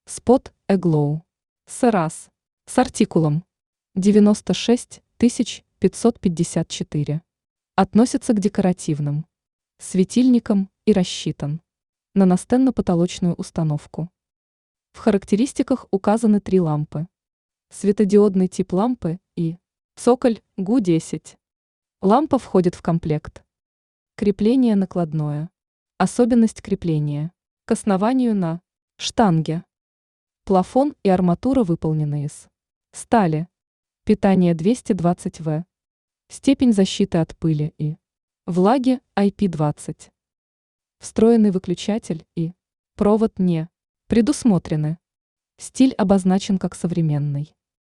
Spot a Glow. Сараз. С артикулом 96 554. Относится к декоративным светильникам и рассчитан на настенно-потолочную установку. В характеристиках указаны 3 лампы. Светодиодный тип лампы и цоколь ГУ-10. Лампа входит в комплект. Крепление накладное. Особенность крепления. К основанию на штанге. Плафон и арматура выполнены из стали. Питание 220 В. Степень защиты от пыли и влаги IP20. Встроенный выключатель и провод не предусмотрены. Стиль обозначен как современный.